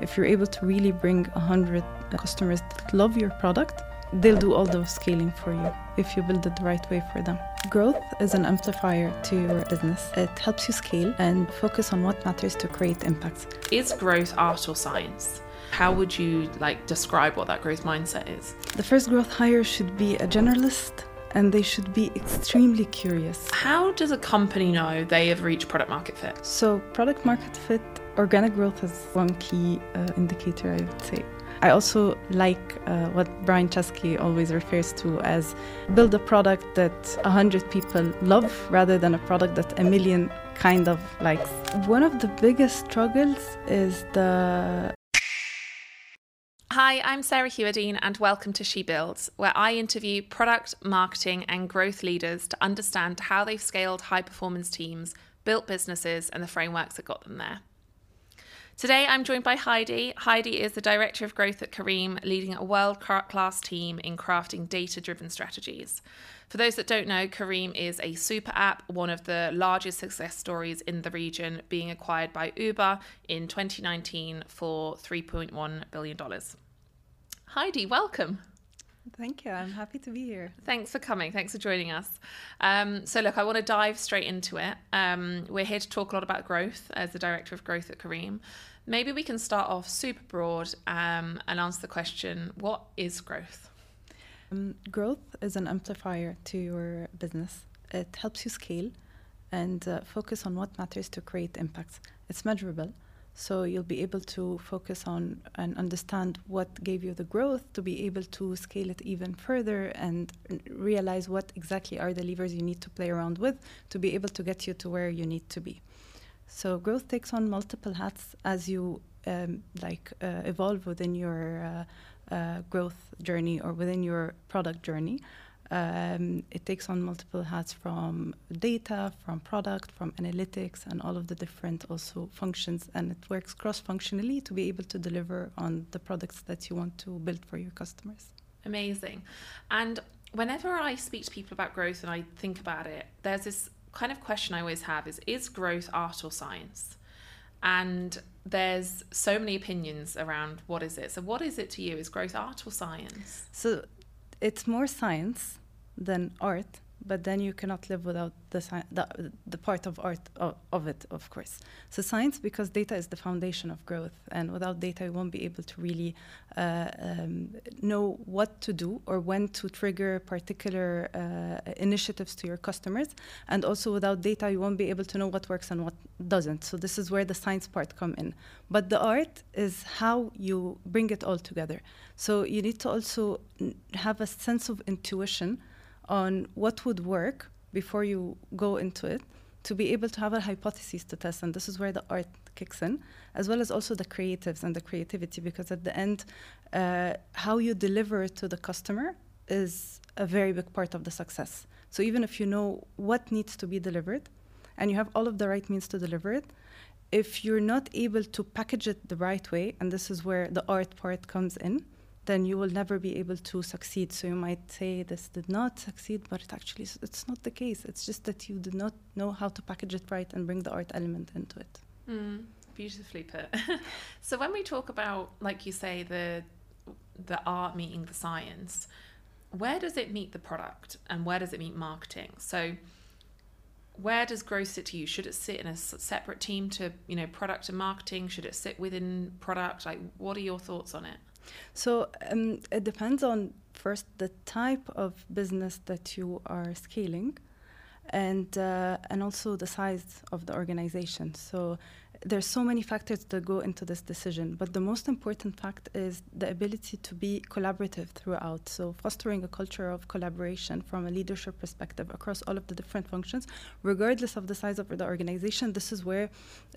If you're able to really bring 100 customers that love your product, they'll do all those scaling for you if you build it the right way for them. Growth is an amplifier to your business. It helps you scale and focus on what matters to create impacts. Is growth art or science? How would you describe what that growth mindset is? The first growth hire should be a generalist, and they should be extremely curious. How does a company know they have reached product market fit? So product market fit, organic growth is one key indicator, I would say. I also like what Brian Chesky always refers to as build a product that 100 people love rather than a product that 1 million kind of likes. One of the biggest struggles is the... Hi, I'm Sarah Hewardine and welcome to She Builds, where I interview product, marketing and growth leaders to understand how they've scaled high-performance teams, built businesses and the frameworks that got them there. Today, I'm joined by Heidi. Heidi is the Director of Growth at Careem, leading a world-class team in crafting data-driven strategies. For those that don't know, Careem is a super app, one of the largest success stories in the region, being acquired by Uber in 2019 for $3.1 billion. Heidi, welcome. Thank you. I'm happy to be here. Thanks for coming. Thanks for joining us. So look, I want to dive straight into it. We're here to talk a lot about growth as the Director of Growth at Careem. Maybe we can start off super broad and answer the question, what is growth? Growth is an amplifier to your business. It helps you scale and focus on what matters to create impacts. It's measurable. So you'll be able to focus on and understand what gave you the growth to be able to scale it even further and realize what exactly are the levers you need to play around with to be able to get you to where you need to be. So growth takes on multiple hats as you evolve within your growth journey or within your product journey. It takes on multiple hats from data, from product, from analytics, and all of the different also functions. And it works cross-functionally to be able to deliver on the products that you want to build for your customers. Amazing. And whenever I speak to people about growth and I think about it, there's this kind of question I always have is growth art or science? And there's so many opinions around what is it. So what is it to you? Is growth art or science? So it's more science than art, but then you cannot live without the part of art of it, of course. So science, because data is the foundation of growth, and without data you won't be able to really know what to do or when to trigger particular initiatives to your customers, and also without data you won't be able to know what works and what doesn't. So this is where the science part come in. But the art is how you bring it all together. So you need to also have a sense of intuition on what would work before you go into it, to be able to have a hypothesis to test. And this is where the art kicks in, as well as also the creatives and the creativity, because at the end, how you deliver it to the customer is a very big part of the success. So even if you know what needs to be delivered and you have all of the right means to deliver it, if you're not able to package it the right way, and this is where the art part comes in, then you will never be able to succeed. So you might say this did not succeed, but it's not the case. It's just that you did not know how to package it right and bring the art element into it. Beautifully put. So when we talk about, like you say, the art meeting the science, where does it meet the product and where does it meet marketing? So where does growth sit to you? Should it sit in a separate team to, product and marketing? Should it sit within product? What are your thoughts on it? So it depends on, first, the type of business that you are scaling and also the size of the organization. So there's so many factors that go into this decision, but the most important fact is the ability to be collaborative throughout. So fostering a culture of collaboration from a leadership perspective across all of the different functions, regardless of the size of the organization. This is where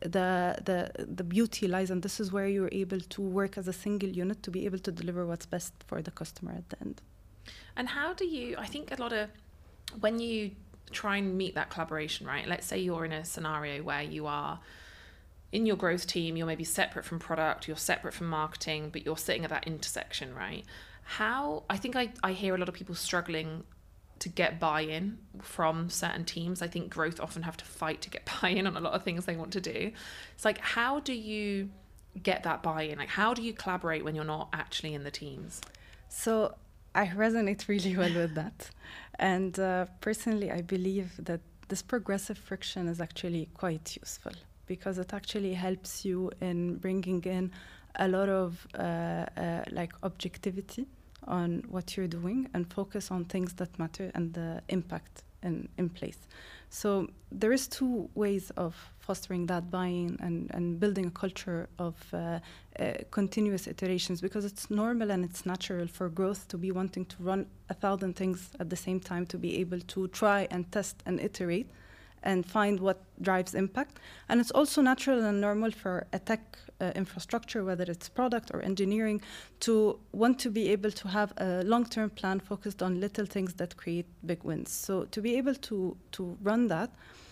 the beauty lies, and this is where you're able to work as a single unit to be able to deliver what's best for the customer at the end. And how do you, I think when you try and meet that collaboration, right? Let's say you're in a scenario where you are in your growth team, you're maybe separate from product, you're separate from marketing, but you're sitting at that intersection, right? I think I hear a lot of people struggling to get buy-in from certain teams. I think growth often have to fight to get buy-in on a lot of things they want to do. It's how do you get that buy-in? Like, how do you collaborate when you're not actually in the teams? So I resonate really well with that. And personally, I believe that this progressive friction is actually quite useful because it actually helps you in bringing in a lot of like objectivity on what you're doing and focus on things that matter and the impact in place. So there is two ways of fostering that buy-in and building a culture of continuous iterations, because it's normal and it's natural for growth to be wanting to run 1,000 things at the same time, to be able to try and test and iterate and find what drives impact. And it's also natural and normal for a tech infrastructure, whether it's product or engineering, to want to be able to have a long-term plan focused on little things that create big wins. So to be able to run that,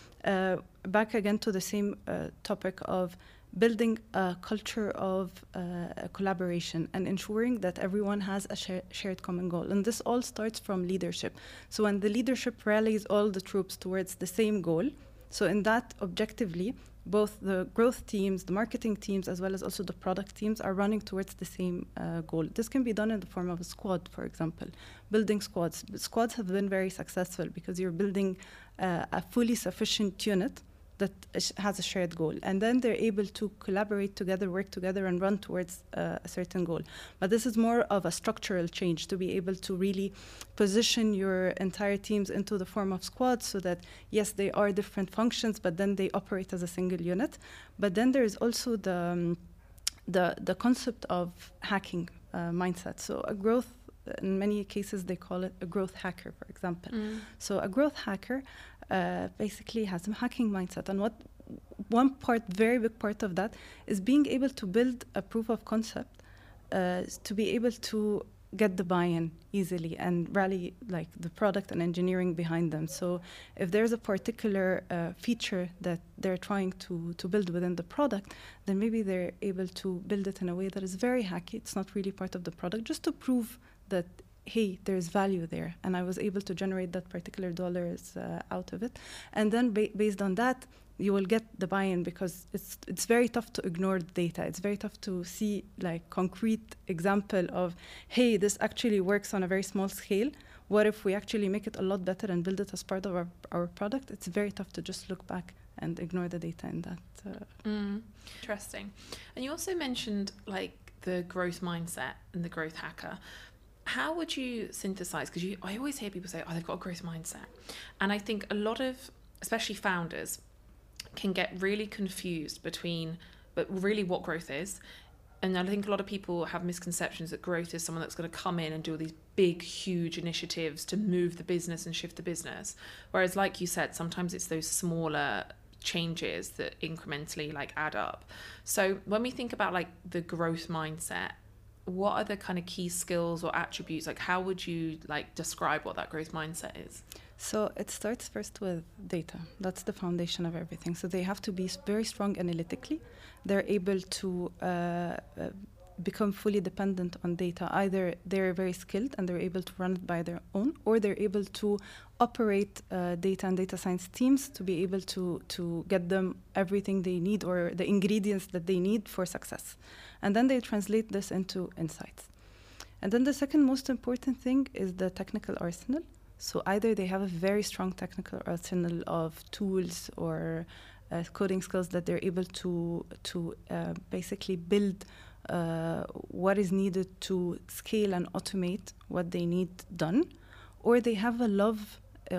back again to the same topic of building a culture of collaboration and ensuring that everyone has a shared common goal. And this all starts from leadership. So when the leadership rallies all the troops towards the same goal, so in that objectively, both the growth teams, the marketing teams, as well as also the product teams are running towards the same goal. This can be done in the form of a squad, for example. Building squads. Squads have been very successful because you're building a fully sufficient unit that has a shared goal. And then they're able to collaborate together, work together, and run towards a certain goal. But this is more of a structural change, to be able to really position your entire teams into the form of squads so that, yes, they are different functions, but then they operate as a single unit. But then there is also the concept of hacking mindset. So a growth, in many cases, they call it a growth hacker, for example. So a growth hacker basically has a hacking mindset. And one part, very big part of that, is being able to build a proof of concept to be able to get the buy-in easily and rally like the product and engineering behind them. So if there's a particular feature that they're trying to build within the product, then maybe they're able to build it in a way that is very hacky. It's not really part of the product, just to prove that, hey, there's value there, and I was able to generate that particular dollars out of it. And then based on that, you will get the buy-in, because it's very tough to ignore the data. It's very tough to see like concrete example of, hey, this actually works on a very small scale. What if we actually make it a lot better and build it as part of our product? It's very tough to just look back and ignore the data in that. Interesting. And you also mentioned like the growth mindset and the growth hacker. How would you synthesize? Because I always hear people say, oh, they've got a growth mindset. And I think a lot of, especially founders, can get really confused between, but really what growth is. And I think a lot of people have misconceptions that growth is someone that's going to come in and do all these big, huge initiatives to move the business and shift the business. Whereas, like you said, sometimes it's those smaller changes that incrementally like add up. So when we think about like the growth mindset, what are the kind of key skills or attributes? Like, how would you like describe what that growth mindset is? So it starts first with data. That's the foundation of everything. So they have to be very strong analytically. They're able to become fully dependent on data. Either they're very skilled and they're able to run it by their own, or they're able to operate data and data science teams to be able to get them everything they need, or the ingredients that they need for success. And then they translate this into insights. And then the second most important thing is the technical arsenal. So either they have a very strong technical arsenal of tools or coding skills that they're able to basically build what is needed to scale and automate what they need done, or they have a love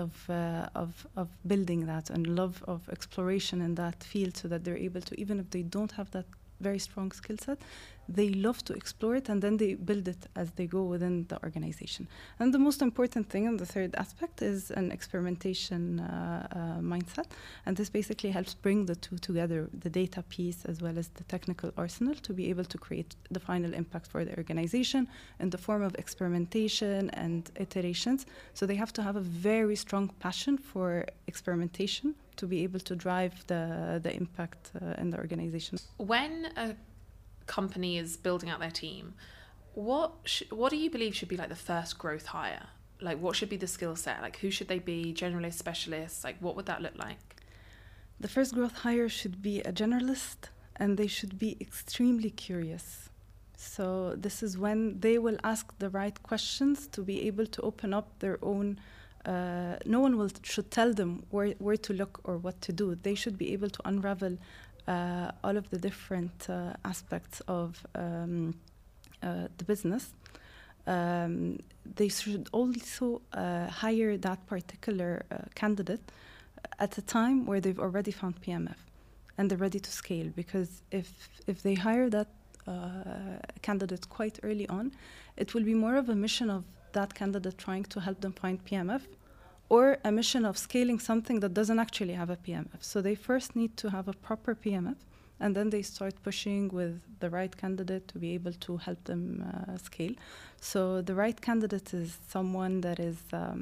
of building that and love of exploration in that field, so that they're able to, even if they don't have that very strong skill set, they love to explore it, and then they build it as they go within the organization. And the most important thing, and the third aspect, is an experimentation mindset. And this basically helps bring the two together, the data piece as well as the technical arsenal, to be able to create the final impact for the organization in the form of experimentation and iterations. So they have to have a very strong passion for experimentation to be able to drive the impact in the organization. When a company is building out their team, what do you believe should be like the first growth hire? Like, what should be the skill set? Like, who should they be? Generalists, specialists? Like, what would that look like? The first growth hire should be a generalist and they should be extremely curious. So this is when they will ask the right questions to be able to open up their own. No one should tell them where to look or what to do. They should be able to unravel all of the different aspects of the business. They should also hire that particular candidate at a time where they've already found PMF and they're ready to scale. Because if they hire that candidate quite early on, it will be more of a mission of that candidate trying to help them find PMF, or a mission of scaling something that doesn't actually have a PMF. So they first need to have a proper PMF, and then they start pushing with the right candidate to be able to help them scale. So the right candidate is someone that is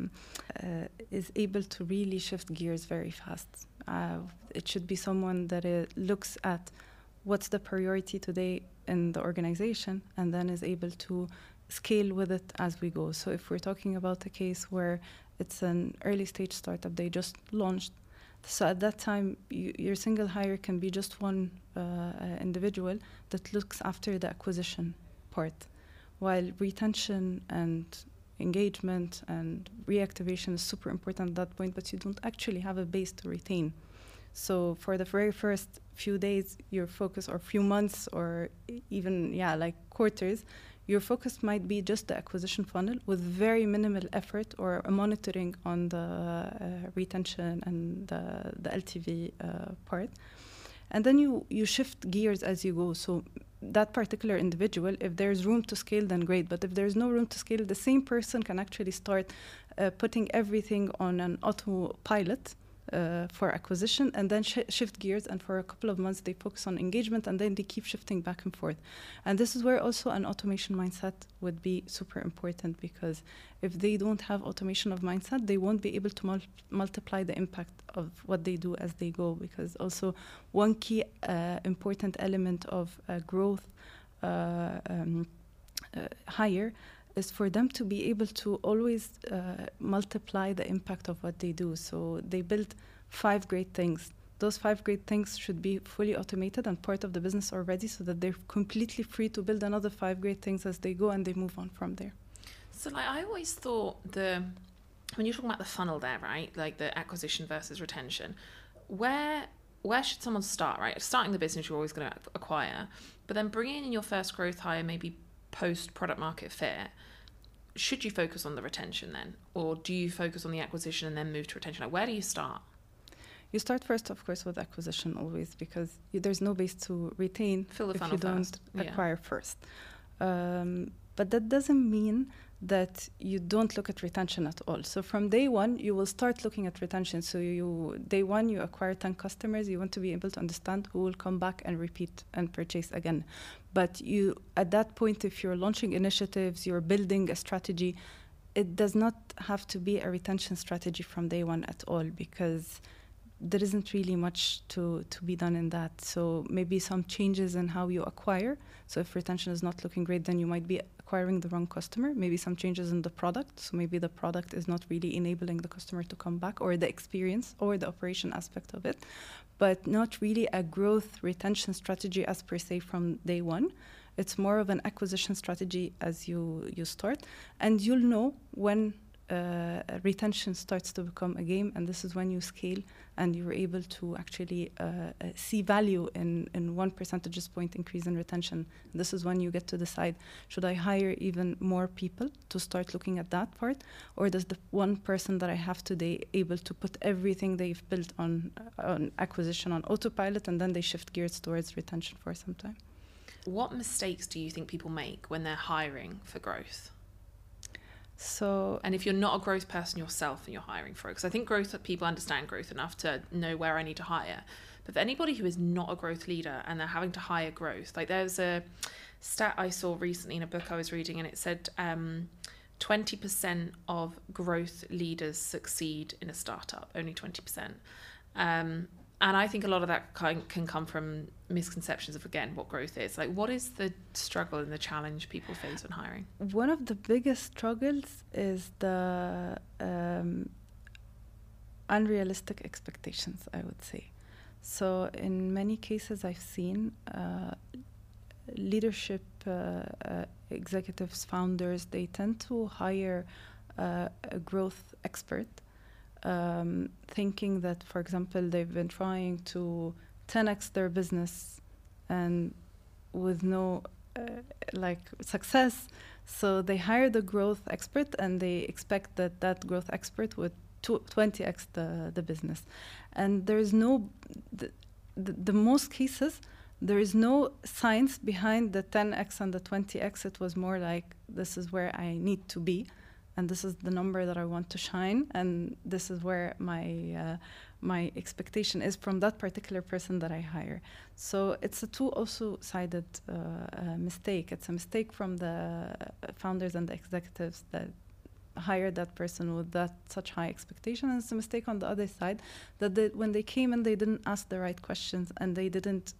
able to really shift gears very fast. It should be someone that looks at what's the priority today in the organization, and then is able to scale with it as we go. So if we're talking about a case where it's an early stage startup, they just launched, so at that time your single hire can be just one individual that looks after the acquisition part, while retention and engagement and reactivation is super important at that point, but you don't actually have a base to retain. So for the very first few days, your focus, or few months, or even like quarters, your focus might be just the acquisition funnel with very minimal effort or monitoring on the retention and the LTV part. And then you shift gears as you go. So that particular individual, if there's room to scale, then great. But if there's no room to scale, the same person can actually start putting everything on an autopilot for acquisition, and then shift gears, and for a couple of months they focus on engagement, and then they keep shifting back and forth. And this is where also an automation mindset would be super important, because if they don't have automation of mindset, they won't be able to multiply the impact of what they do as they go. Because also one key important element of growth hire is for them to be able to always multiply the impact of what they do. So they build 5 great things. Those 5 great things should be fully automated and part of the business already, so that they're completely free to build another 5 great things as they go, and they move on from there. So I always thought when you're talking about the funnel there, right, like the acquisition versus retention, where should someone start, right? Starting the business, you're always going to acquire, but then bringing in your first growth hire, maybe post product market fit, should you focus on the retention then, or do you focus on the acquisition and then move to retention? Like, where do you start? You start first, of course, with acquisition always, because there's no base to retain Fill the if funnel you don't first. acquire first. But that doesn't mean that you don't look at retention at all. So from day one, you will start looking at retention. So day one, you acquire 10 customers. You want to be able to understand who will come back and repeat and purchase again. But at that point, if you're launching initiatives, you're building a strategy, it does not have to be a retention strategy from day one at all, because there isn't really much to be done in that. So maybe some changes in how you acquire. So if retention is not looking great, then you might be acquiring the wrong customer. Maybe some changes in the product. So maybe the product is not really enabling the customer to come back, or the experience or the operation aspect of it, but not really a growth retention strategy as per se from day one. It's more of an acquisition strategy as you start, and you'll know when retention starts to become a game, and this is when you scale and you're able to actually see value in 1 percentage point increase in retention. This is when you get to decide, should I hire even more people to start looking at that part, or does the one person that I have today able to put everything they've built on acquisition on autopilot, and then they shift gears towards retention for some time. What mistakes do you think people make when they're hiring for growth? And if you're not a growth person yourself and you're hiring for it, because I think people understand growth enough to know where I need to hire. But for anybody who is not a growth leader and they're having to hire growth, like there's a stat I saw recently in a book I was reading, and it said 20% of growth leaders succeed in a startup, only 20%. And I think a lot of that can come from misconceptions of, again, what growth is. Like, what is the struggle and the challenge people face when hiring? One of the biggest struggles is the unrealistic expectations, I would say. So in many cases I've seen leadership executives, founders, they tend to hire a growth expert, thinking that, for example, they've been trying to 10x their business and with no success. So they hire the growth expert and they expect that that growth expert would 20x the business. And there is no, the most cases, there is no science behind the 10x and the 20x. It was more like, this is where I need to be, and this is the number that I want to shine, and this is where my expectation is from that particular person that I hire. So it's a two-sided mistake. It's a mistake from the founders and the executives that hire that person with that such high expectation, and it's a mistake on the other side that when they came in, they didn't ask the right questions, and they didn't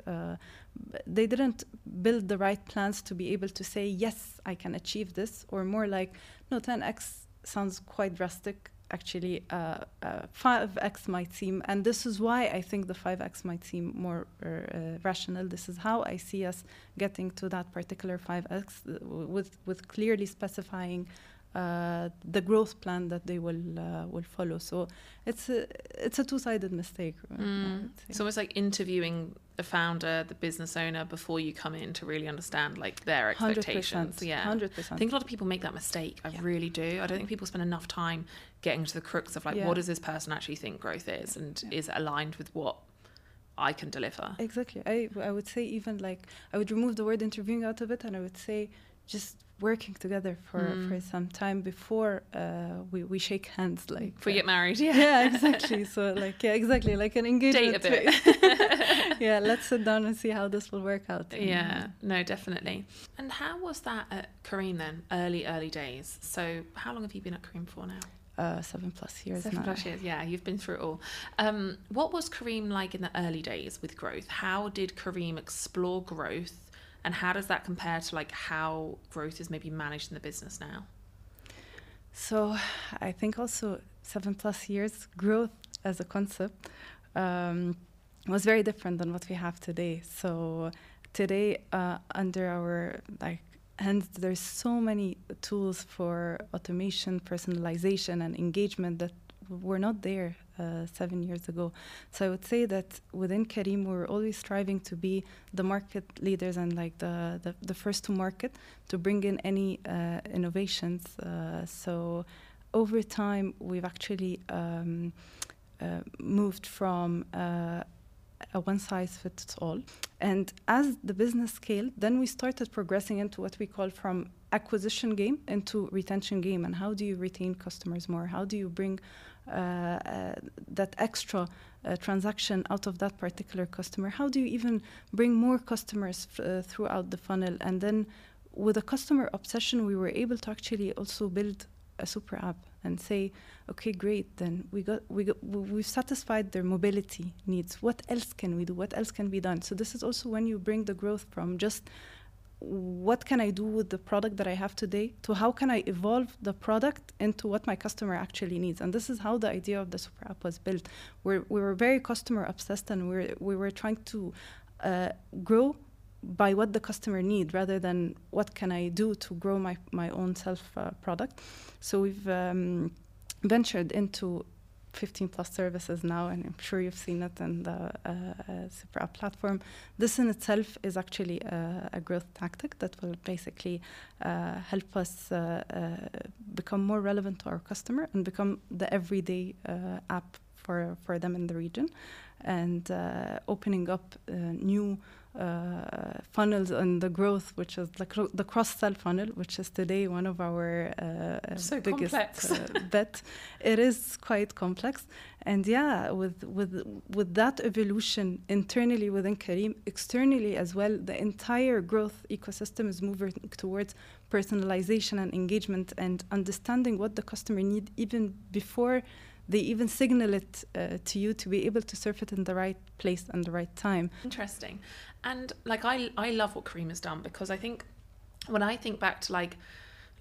build the right plans to be able to say, yes, I can achieve this, or more like, no, 10x sounds quite drastic. Actually, 5x might seem, and this is why I think the 5x might seem more rational. This is how I see us getting to that particular 5x with clearly specifying the growth plan that they will follow. So it's a two-sided mistake. It's almost like interviewing the founder, the business owner, before you come in to really understand like their expectations. 100%, yeah, 100%. I think a lot of people make that mistake. I really do. I don't think people spend enough time getting to the crux of like, what does this person actually think growth is, and is it aligned with what I can deliver? Exactly. I would say, even like, I would remove the word interviewing out of it, and I would say just working together for some time before we shake hands, like before we get married. Yeah, exactly. So like, yeah, exactly, like an engagement. Date a bit. Yeah, let's sit down and see how this will work out. Yeah, no, definitely. And how was that at Careem then? Early days. So how long have you been at Careem for now? 7+ years. 7+ years, yeah, you've been through it all. What was Careem like in the early days with growth? How did Careem explore growth? And how does that compare to like how growth is maybe managed in the business now? So I think also 7+ years, growth as a concept was very different than what we have today. So today, under our hands, there's so many tools for automation, personalization, and engagement that were not there 7 years ago. So I would say that within Careem, we're always striving to be the market leaders and like the first to market to bring in any innovations. So over time, we've actually moved from a one-size-fits-all. And as the business scaled, then we started progressing into what we call from acquisition game into retention game. And how do you retain customers more? How do you bring that extra transaction out of that particular customer? How do you even bring more customers throughout the funnel? And then with a customer obsession, we were able to actually also build a super app and say, okay, great, then we've satisfied their mobility needs. What else can we do? What else can be done? So this is also when you bring the growth from just what can I do with the product that I have today to how can I evolve the product into what my customer actually needs. And this is how the idea of the super app was built. We were very customer obsessed, and we were trying to grow by what the customer need rather than what can I do to grow my own self product. So we've ventured into 15+ services now, and I'm sure you've seen it in the super app platform. This in itself is actually a growth tactic that will basically help us become more relevant to our customer and become the everyday app for them in the region, and opening up new funnels and the growth, which is the cross-sell funnel, which is today one of our biggest bet. It is quite complex, and yeah, with that evolution internally within Careem, externally as well, the entire growth ecosystem is moving towards personalization and engagement and understanding what the customer need even before they even signal it to you, to be able to surf it in the right place and the right time. Interesting. And like I love what Careem has done, because I think when I think back to like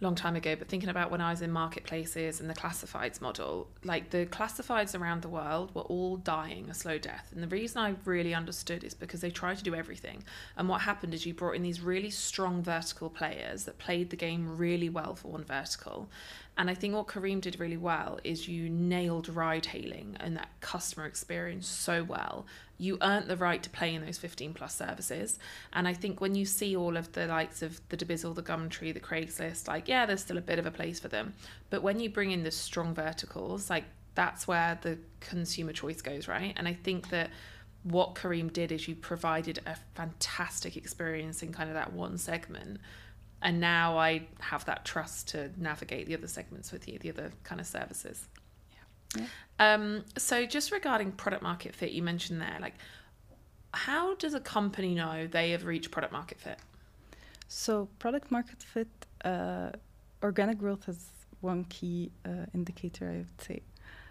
long time ago, but thinking about when I was in marketplaces and the classifieds model, like the classifieds around the world were all dying a slow death. And the reason I really understood is because they tried to do everything. And what happened is you brought in these really strong vertical players that played the game really well for one vertical. And I think what Careem did really well is you nailed ride hailing and that customer experience so well. You earned the right to play in those 15 plus services. And I think when you see all of the likes of the Debizzle, the Gumtree, the Craigslist, like, yeah, there's still a bit of a place for them. But when you bring in the strong verticals, like that's where the consumer choice goes, right? And I think that what Careem did is you provided a fantastic experience in kind of that one segment. And now I have that trust to navigate the other segments with you, the other kind of services. Yeah. So just regarding product market fit, you mentioned there, like, how does a company know they have reached product market fit? So product market fit, organic growth is one key indicator, I would say.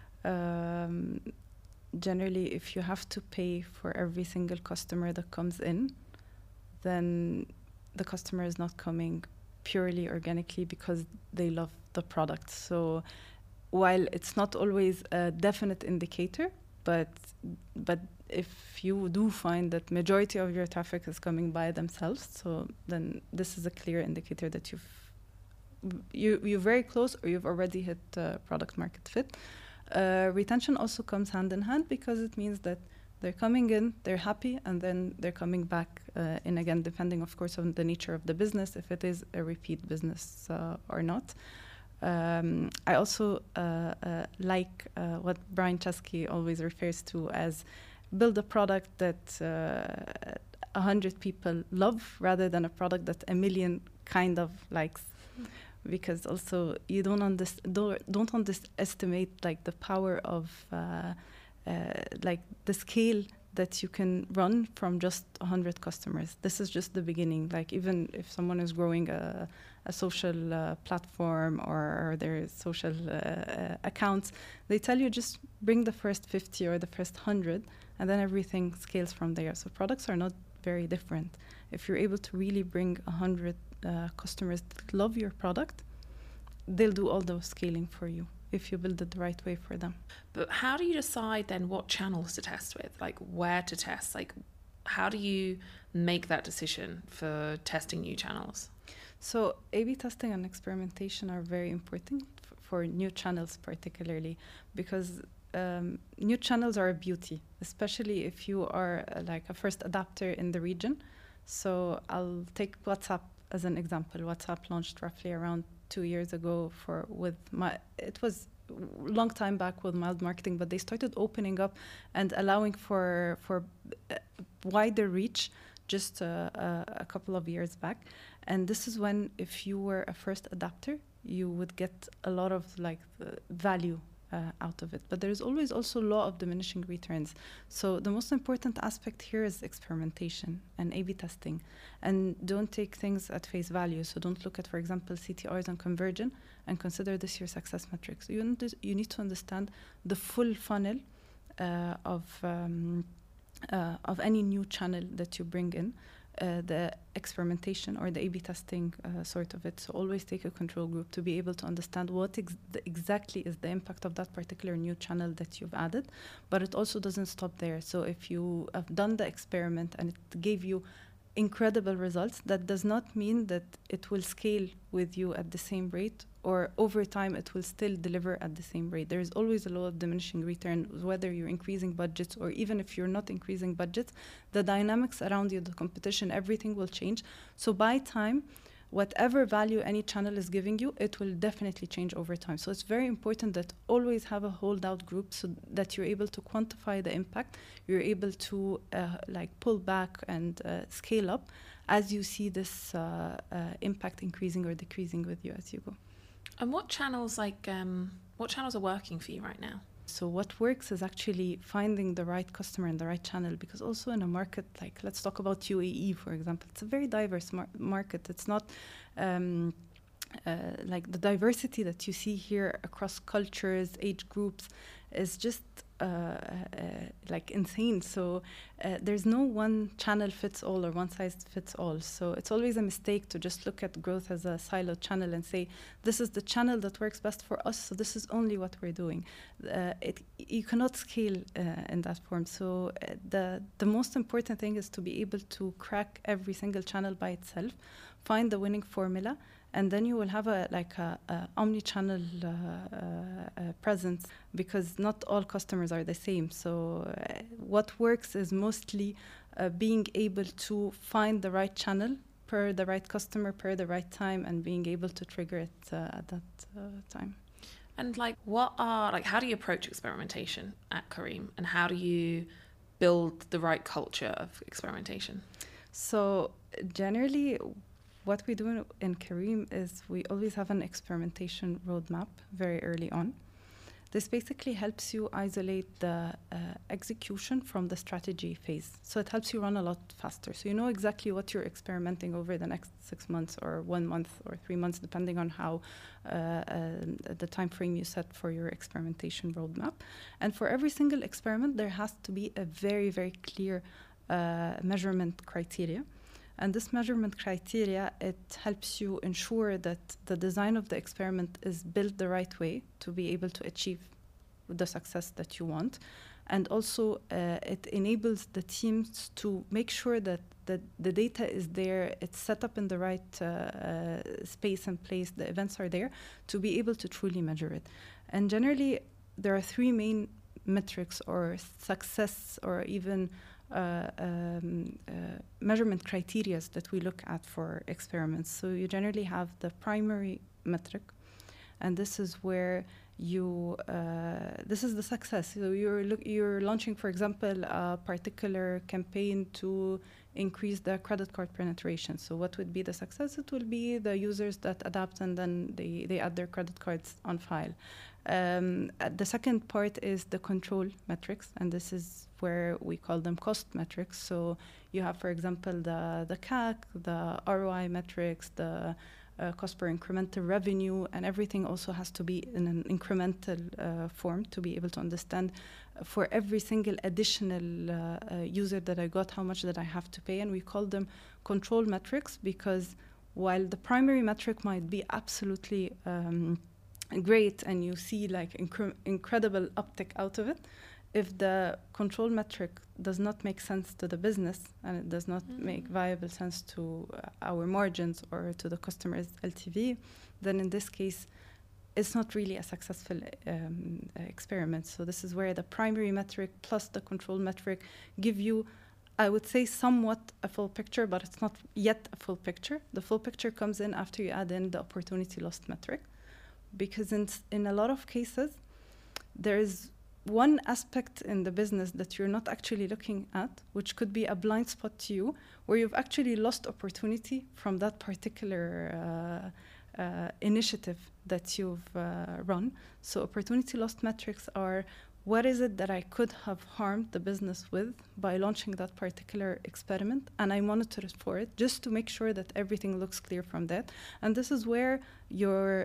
Generally, if you have to pay for every single customer that comes in, then the customer is not coming purely organically because they love the product. So while it's not always a definite indicator, but if you do find that majority of your traffic is coming by themselves, so then this is a clear indicator that you're very close or you've already hit product market fit. Retention also comes hand in hand because it means that they're coming in, they're happy, and then they're coming back in again, depending, of course, on the nature of the business, if it is a repeat business or not. I also like what Brian Chesky always refers to as build a product that 100 people love rather than a product that 1 million kind of likes. Because also you don't underestimate like the power of like the scale that you can run from just 100 customers. This is just the beginning. Like even if someone is growing a social platform or their social accounts, they tell you just bring the first 50 or the first 100 and then everything scales from there. So products are not very different. If you're able to really bring 100 customers that love your product, they'll do all the scaling for you if you build it the right way for them. But how do you decide then what channels to test with? Like where to test? Like how do you make that decision for testing new channels? So A/B testing and experimentation are very important for new channels particularly because new channels are a beauty, especially if you are like a first adapter in the region. So I'll take WhatsApp as an example. WhatsApp launched roughly around 2 years ago it was a long time back with mild marketing, but they started opening up and allowing for wider reach just a couple of years back. And this is when, if you were a first adapter, you would get a lot of like value out of it. But there's always also law of diminishing returns. So the most important aspect here is experimentation and A/B testing. And don't take things at face value. So don't look at, for example, CTRs and conversion and consider this your success metrics. You need to understand the full funnel of any new channel that you bring in. The experimentation or the A/B testing sort of it. So always take a control group to be able to understand what exactly is the impact of that particular new channel that you've added. But it also doesn't stop there. So if you have done the experiment and it gave you incredible results, that does not mean that it will scale with you at the same rate, or over time it will still deliver at the same rate. There is always a law of diminishing return, whether you're increasing budgets or even if you're not increasing budgets, the dynamics around you, the competition, everything will change. So by time, whatever value any channel is giving you, it will definitely change over time. So it's very important that always have a holdout group so that you're able to quantify the impact, you're able to like pull back and scale up as you see this impact increasing or decreasing with you as you go. And what channels are working for you right now? So what works is actually finding the right customer in the right channel, because also in a market like, let's talk about UAE, for example, it's a very diverse market. It's not like the diversity that you see here across cultures, age groups is just like insane. So there's no one channel fits all or one size fits all. So it's always a mistake to just look at growth as a siloed channel and say, this is the channel that works best for us, so this is only what we're doing. You cannot scale in that form. So the most important thing is to be able to crack every single channel by itself, find the winning formula, and then you will have a omni-channel presence, because not all customers are the same. So what works is mostly being able to find the right channel per the right customer, per the right time, and being able to trigger it at that time. And how do you approach experimentation at Careem, and how do you build the right culture of experimentation? So generally, what we do in Careem is we always have an experimentation roadmap very early on. This basically helps you isolate the execution from the strategy phase. So it helps you run a lot faster. So you know exactly what you're experimenting over the next 6 months or 1 month or 3 months, depending on how the time frame you set for your experimentation roadmap. And for every single experiment, there has to be a very, very clear measurement criteria. And this measurement criteria, it helps you ensure that the design of the experiment is built the right way to be able to achieve the success that you want. And also, it enables the teams to make sure that the data is there, it's set up in the right space and place, the events are there, to be able to truly measure it. And generally, there are 3 main metrics or success or even measurement criteria that we look at for experiments. So you generally have the primary metric, and this is where this is the success. So you're launching, for example, a particular campaign to increase the credit card penetration. So what would be the success? It will be the users that adapt and then they add their credit cards on file. The second part is the control metrics, and this is where we call them cost metrics. So you have, for example, the CAC, the ROI metrics, the cost per incremental revenue, and everything also has to be in an incremental form to be able to understand for every single additional user that I got, how much that I have to pay. And we call them control metrics because while the primary metric might be absolutely great and you see like incredible uptick out of it, if the control metric does not make sense to the business and it does not make viable sense to our margins or to the customer's LTV, then in this case, it's not really a successful experiment. So this is where the primary metric plus the control metric give you, I would say, somewhat a full picture, but it's not yet a full picture. The full picture comes in after you add in the opportunity lost metric, because in a lot of cases, there is one aspect in the business that you're not actually looking at, which could be a blind spot to you, where you've actually lost opportunity from that particular initiative that you've run. So opportunity lost metrics are, what is it that I could have harmed the business with by launching that particular experiment? And I monitor it for it just to make sure that everything looks clear from that. And this is where your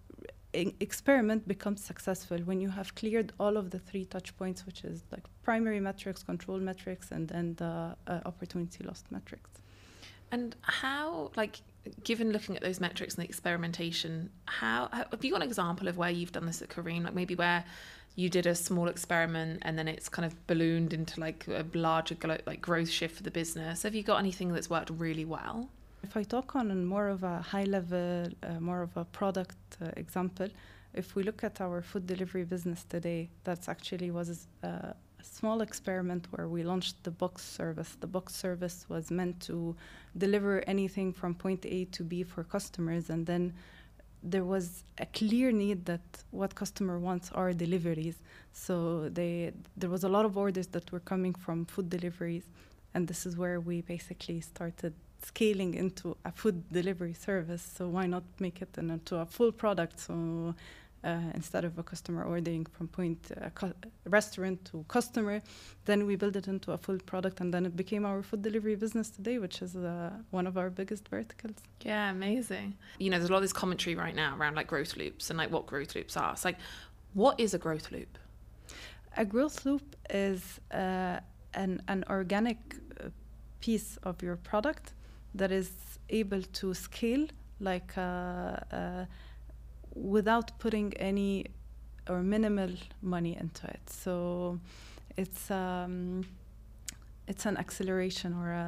experiment becomes successful, when you have cleared all of the 3 touch points, which is like primary metrics, control metrics, and then the opportunity lost metrics. And how, like, given looking at those metrics and the experimentation, how have you got an example of where you've done this at Careem, like maybe where you did a small experiment and then it's kind of ballooned into like a larger growth shift for the business? Have you got anything that's worked really well? If I talk on more of a high level, more of a product example, if we look at our food delivery business today, that's actually was a small experiment where we launched the box service. The box service was meant to deliver anything from point A to B for customers, and then there was a clear need that what customer wants are deliveries. So there was a lot of orders that were coming from food deliveries, and this is where we basically started scaling into a food delivery service. So why not make it into a full product? So instead of a customer ordering from restaurant to customer, then we built it into a full product, and then it became our food delivery business today, which is one of our biggest verticals. Yeah, amazing. You know, there's a lot of this commentary right now around like growth loops and like what growth loops are. It's like, what is a growth loop? A growth loop is an organic piece of your product that is able to scale like without putting any or minimal money into it. So it's an acceleration or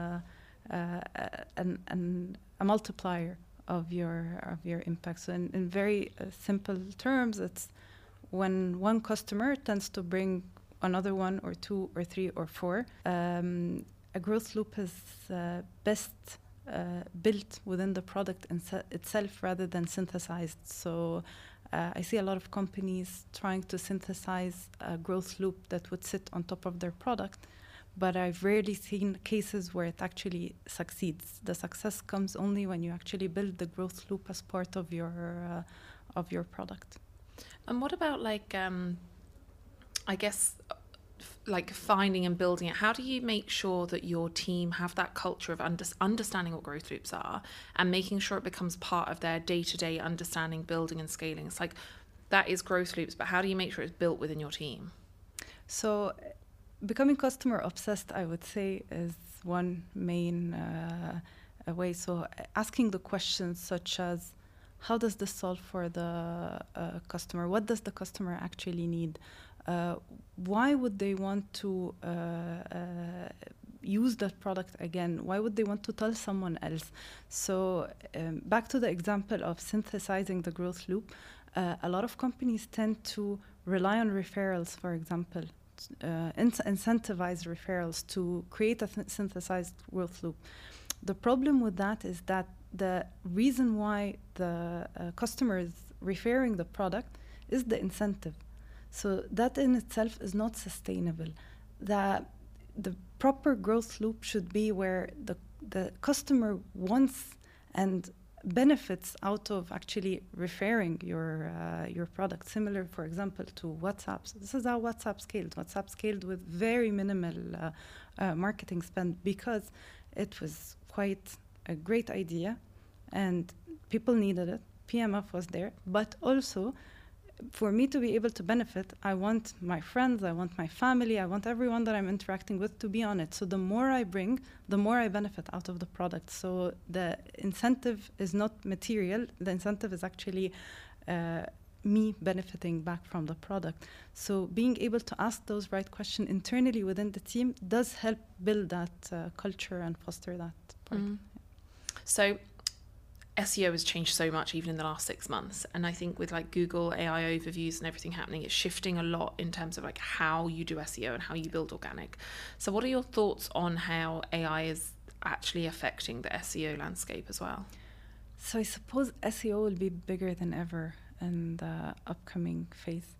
a multiplier of your impact. So in very simple terms, it's when one customer tends to bring another one or two or three or four. A growth loop is best built within the product itself rather than synthesized. So I see a lot of companies trying to synthesize a growth loop that would sit on top of their product, but I've rarely seen cases where it actually succeeds. The success comes only when you actually build the growth loop as part of your product. And what about I guess like finding and building it? How do you make sure that your team have that culture of understanding what growth loops are and making sure it becomes part of their day-to-day understanding, building and scaling? It's like that is growth loops, but how do you make sure it's built within your team? So becoming customer obsessed, I would say, is one main way. So asking the questions such as, how does this solve for the customer? What does the customer actually need? Why would they want to use that product again? Why would they want to tell someone else? So back to the example of synthesizing the growth loop, a lot of companies tend to rely on referrals, for example, incentivize referrals to create a synthesized growth loop. The problem with that is that the reason why the customer is referring the product is the incentive. So that in itself is not sustainable. The proper growth loop should be where the customer wants and benefits out of actually referring your product. Similar, for example, to WhatsApp. So this is how WhatsApp scaled. WhatsApp scaled with very minimal marketing spend because it was quite a great idea and people needed it. PMF was there, but also for me to be able to benefit, I want my friends, I want my family, I want everyone that I'm interacting with to be on it. So the more I bring, the more I benefit out of the product. So the incentive is not material. The incentive is actually me benefiting back from the product. So being able to ask those right questions internally within the team does help build that culture and foster that part. Mm. So SEO has changed so much even in the last 6 months, and I think with like Google AI overviews and everything happening, it's shifting a lot in terms of like how you do SEO and how you build organic. So what are your thoughts on how AI is actually affecting the SEO landscape as well? So I suppose SEO will be bigger than ever in the upcoming phase.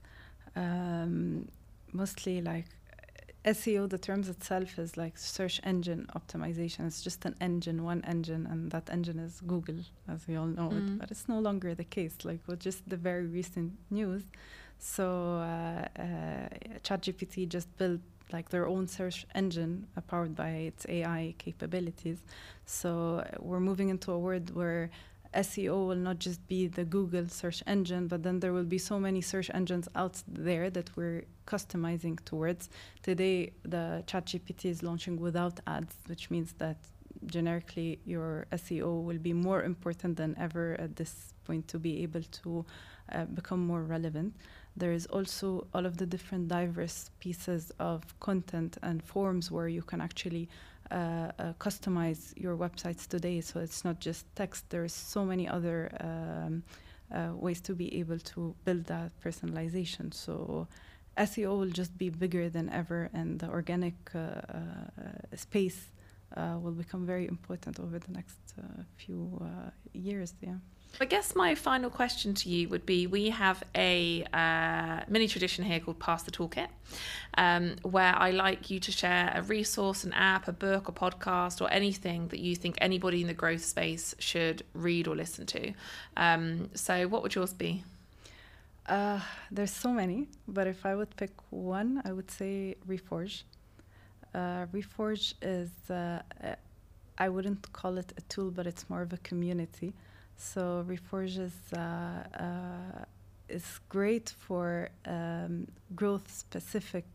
Mostly like SEO, the terms itself is like search engine optimization. It's just an engine, one engine, and that engine is Google, as we all know it. But it's no longer the case, like with just the very recent news. So ChatGPT just built like their own search engine powered by its AI capabilities. So we're moving into a world where SEO will not just be the Google search engine, but then there will be so many search engines out there that we're customizing towards. Today, the ChatGPT is launching without ads, which means that generically your SEO will be more important than ever at this point to be able to become more relevant. There is also all of the different diverse pieces of content and forms where you can actually customize your websites today. So it's not just text. There's so many other ways to be able to build that personalization. So SEO will just be bigger than ever, and the organic space will become very important over the next few years. Yeah. I guess my final question to you would be, we have a mini tradition here called Pass the Toolkit, where I like you to share a resource, an app, a book, a podcast, or anything that you think anybody in the growth space should read or listen to. So what would yours be? There's so many, but if I would pick one, I would say Reforge. Reforge is, I wouldn't call it a tool, but it's more of a community. So Reforge is is great for growth-specific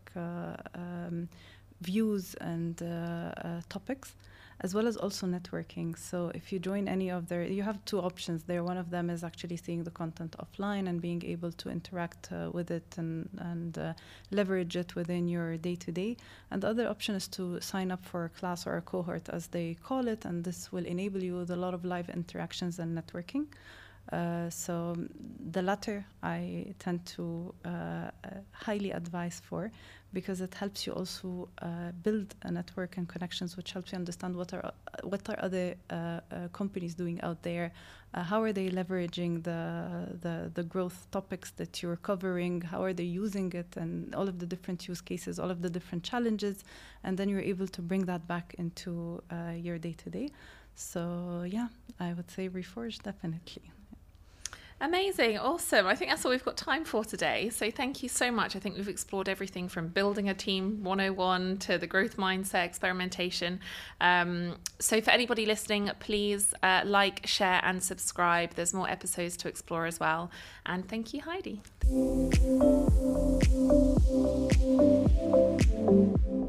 views and topics, as well as also networking. So if you join any of their, you have two options there. One of them is actually seeing the content offline and being able to interact with it and leverage it within your day-to-day. And the other option is to sign up for a class or a cohort, as they call it, and this will enable you with a lot of live interactions and networking. So the latter I tend to highly advise for, because it helps you also build a network and connections, which helps you understand what are other companies doing out there, how are they leveraging the growth topics that you're covering, how are they using it, and all of the different use cases, all of the different challenges, and then you're able to bring that back into your day-to-day. So yeah, I would say Reforge, definitely. Amazing. Awesome. I think that's all we've got time for today. So thank you so much. I think we've explored everything from building a team 101 to the growth mindset, experimentation. So for anybody listening, please like, share and subscribe. There's more episodes to explore as well. And thank you, Heidi.